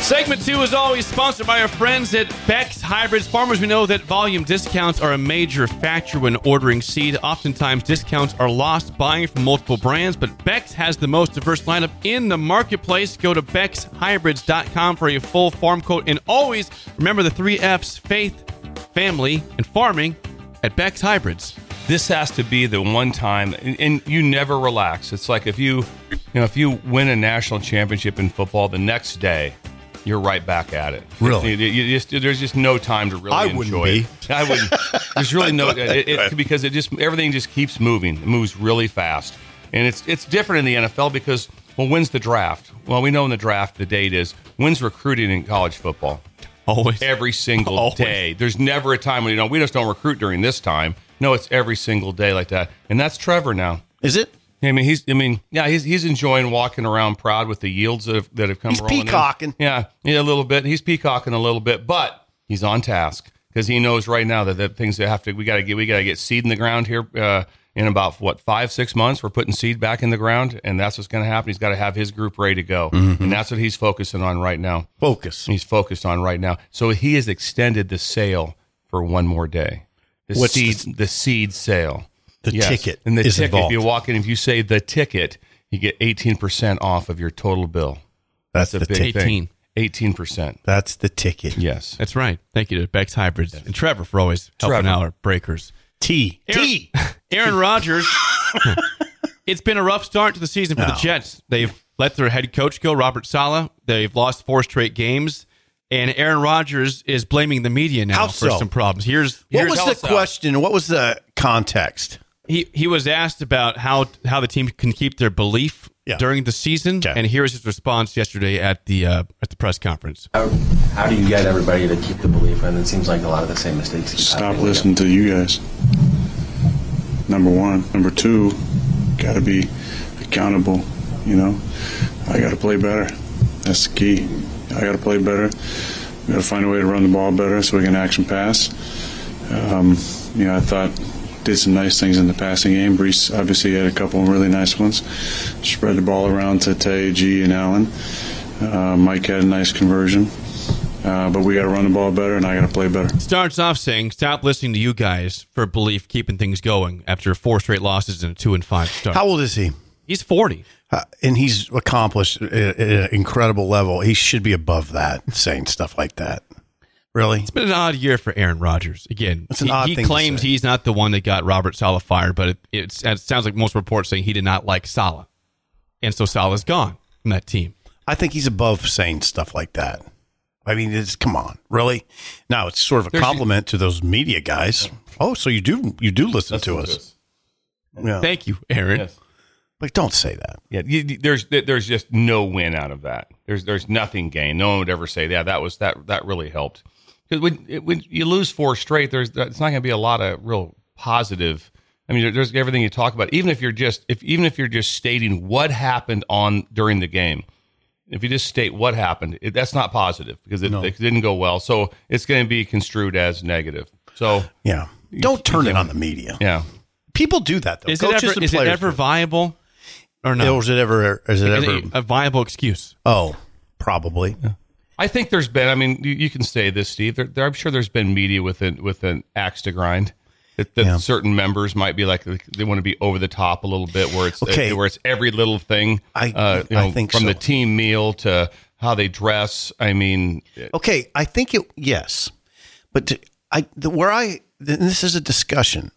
Segment 2 is always sponsored by our friends at Beck's Hybrids. Farmers, we know that volume discounts are a major factor when ordering seed. Oftentimes, discounts are lost buying from multiple brands, but Beck's has the most diverse lineup in the marketplace. Go to Beck'sHybrids.com for a full farm quote. And always remember the 3 F's: faith, family, and farming at Beck's Hybrids. This has to be the one time, and you never relax. It's like if you win a national championship in football, the next day you're right back at it. Really? There's just no time to really enjoy it. I wouldn't. There's really no because everything just keeps moving. It moves really fast, and it's different in the NFL because when's the draft? Well, we know in the draft the date is when's recruiting in college football. Always, every single day. There's never a time when we just don't recruit during this time. No, it's every single day like that, and that's Trevor now. Is it? He's enjoying walking around proud with the yields that have come. He's rolling peacocking. In. Yeah, a little bit. He's peacocking a little bit, but he's on task because he knows right now that the things that we got to get seed in the ground here in about 5-6 months. We're putting seed back in the ground, and that's what's going to happen. He's got to have his group ready to go, and that's what he's focusing on right now. He's focused on right now. So he has extended the sale for one more day. The seed sale. The ticket and the is ticket. involved. If you walk in, if you say the ticket, you get 18% off of your total bill. That's a the big ticket. thing. 18%. That's the ticket. Yes, that's right. Thank you to Beck's Hybrids and Trevor for always helping out our breakers. Aaron Rodgers. It's been a rough start to the season for the Jets. They've let their head coach go, Robert Saleh. They've lost 4 straight games. And Aaron Rodgers is blaming the media now for some problems. What was the question? What was the context? He was asked about how the team can keep their belief during the season, and here's his response yesterday at the press conference. How do you get everybody to keep the belief? And it seems like a lot of the same mistakes. Stop listening to you guys. Number one. Number two, got to be accountable. I got to play better. That's the key. I got to play better. We got to find a way to run the ball better so we can action pass. I thought did some nice things in the passing game. Brees obviously had a couple of really nice ones. Spread the ball around to Tay, G, and Allen. Mike had a nice conversion. But we got to run the ball better, and I got to play better. Starts off saying, stop listening to you guys for belief keeping things going after 4 straight losses and a 2-5 start. How old is he? He's 40. And he's accomplished at an incredible level. He should be above that, saying stuff like that. Really? It's been an odd year for Aaron Rodgers. Again, it's an odd thing he claims he's not the one that got Robert Saleh fired, but it sounds like most reports saying he did not like Saleh. And so Saleh's gone from that team. I think he's above saying stuff like that. I mean, come on, really? Now, it's sort of a compliment to those media guys. Oh, so you do listen to us. Yeah. Thank you, Aaron. Yes. Like, don't say that. Yeah, there's just no win out of that. There's nothing gained. No one would ever say, yeah, that really helped. Because when you lose 4 straight, it's not going to be a lot of real positive. I mean, there's everything you talk about. Even if you're just stating what happened during the game, if you just state what happened, that's not positive because it didn't go well. So it's going to be construed as negative. So yeah, don't turn it on the media. Yeah, people do that though. Is it ever viable? Or no? Or is it ever a viable excuse? Oh, probably. Yeah. I think there's been. I mean, you can say this, Steve. I'm sure there's been media with an axe to grind. That certain members might be like they want to be over the top a little bit, where it's every little thing. I think from so. the team meal to how they dress. I mean, okay, I think yes, but this is a discussion.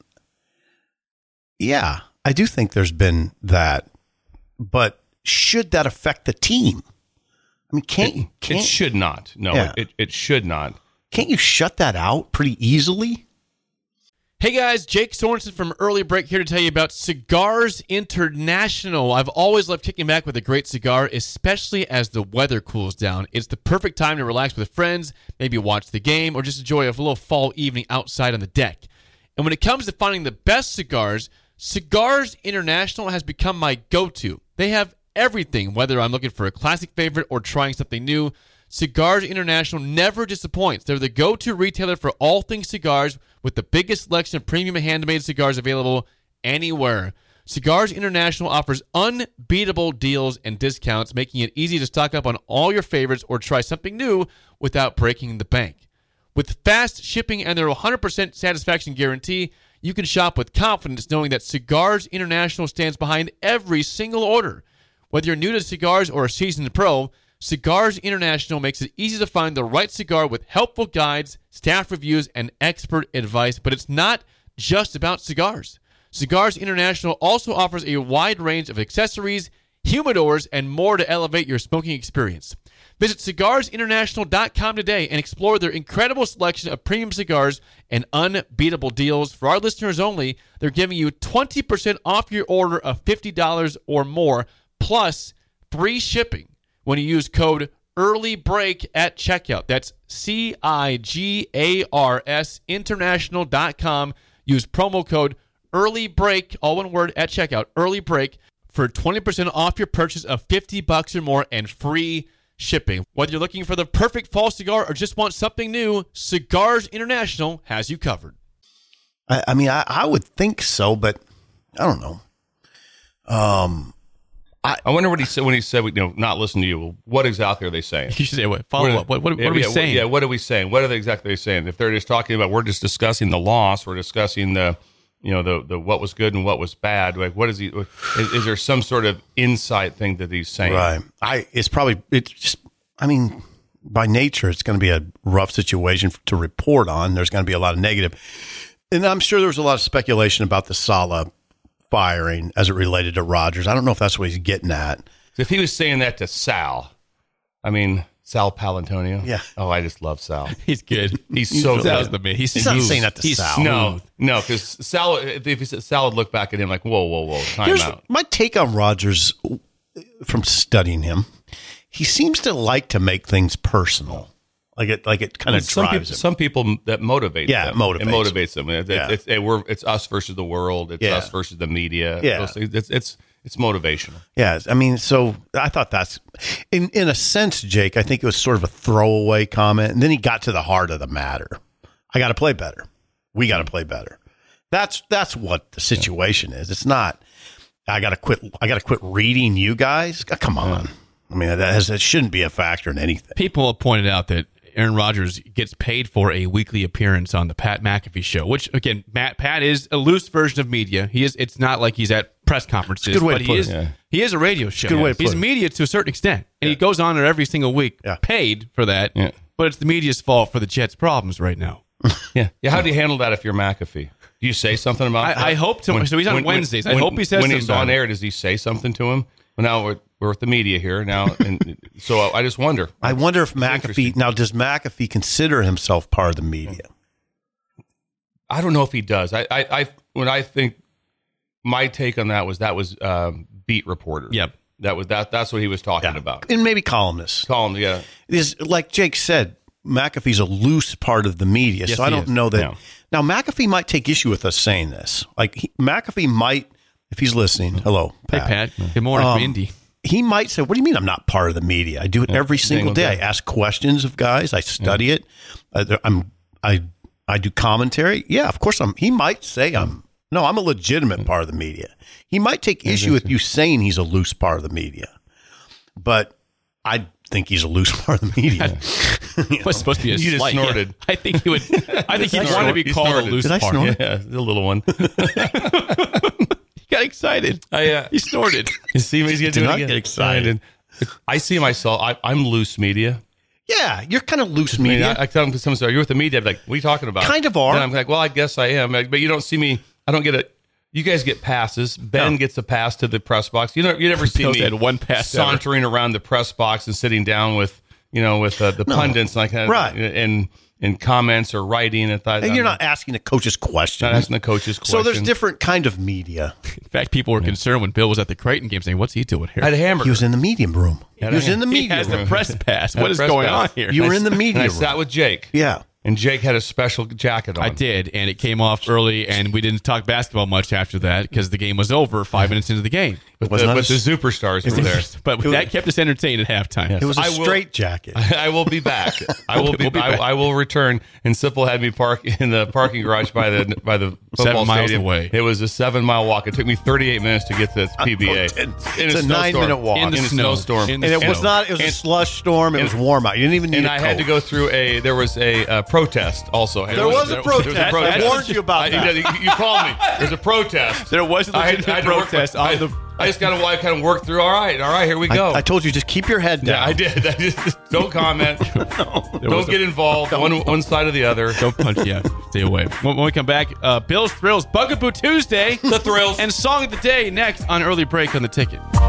Yeah, I do think there's been that. But should that affect the team? I mean, it should not. No, it should not. Can't you shut that out pretty easily? Hey guys, Jake Sorensen from Early Break here to tell you about Cigars International. I've always loved kicking back with a great cigar, especially as the weather cools down. It's the perfect time to relax with friends, maybe watch the game, or just enjoy a little fall evening outside on the deck. And when it comes to finding the best cigars, Cigars International has become my go-to. They have everything, whether I'm looking for a classic favorite or trying something new. Cigars International never disappoints. They're the go-to retailer for all things cigars with the biggest selection of premium handmade cigars available anywhere. Cigars International offers unbeatable deals and discounts, making it easy to stock up on all your favorites or try something new without breaking the bank. With fast shipping and their 100% satisfaction guarantee, you can shop with confidence knowing that Cigars International stands behind every single order. Whether you're new to cigars or a seasoned pro, Cigars International makes it easy to find the right cigar with helpful guides, staff reviews, and expert advice. But it's not just about cigars. Cigars International also offers a wide range of accessories, humidors, and more to elevate your smoking experience. Visit cigarsinternational.com today and explore their incredible selection of premium cigars and unbeatable deals. For our listeners only, they're giving you 20% off your order of $50 or more, plus free shipping when you use code EARLYBREAK at checkout. That's CIGARS international.com. Use promo code EARLYBREAK, all one word, at checkout, EARLYBREAK, for 20% off your purchase of $50 or more and free shipping. Whether you're looking for the perfect fall cigar or just want something new, Cigars International has you covered. I mean, I would think so, but I don't know. I wonder what he said when he said, not listen to you. Well, what exactly are they saying? You should say, follow up. What are we saying? Yeah, what are we saying? What are they exactly saying? If they're just talking about, we're just discussing the loss, we're discussing the what was good and what was bad. Like, what is he? Is there some sort of insight thing that he's saying? Right. By nature, it's going to be a rough situation to report on. There's going to be a lot of negative. And I'm sure there was a lot of speculation about the Saleh firing as it related to Rodgers. I don't know if that's what he's getting at. If he was saying that to Sal Paolantonio. Yeah. Oh, I just love Sal. He's good. He's so Sal's good. the man. He's not saying that to Sal. No, because Sal, if he said Sal would look back at him like, whoa, time out. My take on Rodgers from studying him, he seems to like to make things personal. Like it kind of drives him. Some people that motivate them. It motivates them. It's us versus the world. It's us versus the media. Yeah. It's motivational. Yeah. I mean, so I thought that's, in a sense, Jake, I think it was sort of a throwaway comment. And then he got to the heart of the matter. I got to play better. We got to play better. That's what the situation is. It's not, I got to quit reading you guys. Come on. I mean, that shouldn't be a factor in anything. People have pointed out that Aaron Rodgers gets paid for a weekly appearance on the Pat McAfee show, which, again, Pat is a loose version of media. It's not like he's at press conferences, but he is a radio show. Good way to put He's it. media to a certain extent, and he goes on there every single week, paid for that, but it's the media's fault for the Jets' problems right now. Yeah. How do you handle that if you're McAfee? Do you say something about that? I hope to. So he's on Wednesdays. I hope he says when something he's about on it. air, does he say something to him? Well, now we're with the media here now, and so I just wonder. I wonder if McAfee, now does McAfee consider himself part of the media? I don't know if he does. I think my take on that was beat reporter. Yep. That's what he was talking about. And maybe columnists. Yeah. Is like Jake said, McAfee's a loose part of the media, Yes, so I don't know that. Yeah. Now, McAfee might take issue with us saying this. Like, McAfee might, if he's listening, hello, Hey, Pat. Pat. Good morning from Indy. He might say, what do you mean I'm not part of the media? I do it every single day. I ask questions of guys. I study it. I do commentary. Yeah, of course he might say I'm a legitimate part of the media. He might take issue with you saying he's a loose part of the media. But I think he's a loose part of the media. It was supposed to be a You just slight. snorted. Yeah. I think he would. I think he wanted to be You called snorted. a loose Did I part. snort? Yeah, the little one. He got excited. He snorted. You see me? He's Did getting not get excited. I see myself. I'm loose media. Yeah, you're kind of loose I mean, media. I tell them, someone says, "Are you with the media?" I'm like, "What are you talking about?" Kind of are. And I'm like, "Well, I guess I am." But you don't see me. I don't get it. You guys get passes. Ben gets a pass to the press box. You never see Bill's me had one pass sauntering around the press box and sitting down with the pundits like that, Right. and comments or writing. And you're not asking the coaches questions. not asking the coaches questions. So there's different kind of media. In fact, people were concerned when Bill was at the Creighton game saying, what's he doing here? I had a hamburger. He was in the medium room. He was in the He medium has room. the press pass. What is press going pass. on here? You were in the and media I room. sat with Jake. Yeah. And Jake had a special jacket on. I did, and it came off early, and we didn't talk basketball much after that because the game was over 5 minutes into the game. But Was not the a- superstars were there. But that kept us entertained at halftime. It was a I will- straight jacket. I will be back. I will be. We'll be back. I will return. And Sipple had me park in the parking garage by the football 7 miles stadium. away. It was a 7-mile walk. It took me 38 minutes to get to PBA. It's a 9-minute walk. In the in a snow. snowstorm. In the And it snow. was not. It was a slush storm. It was warm out. You didn't even need And a I coat. had to go through there was a protest also. There was a protest. I warned you about that. You called me. There's a protest. There was a legitimate protest on the. I just kind of worked through. All right, here we go. I told you just keep your head down. Yeah, I did. I just don't comment. Don't get involved. One side or the other. Don't punch. Yeah, stay away. When we come back, Bill's Thrills, Bugaboo Tuesday, The Thrills. and Song of the Day next on Early Break on the Ticket.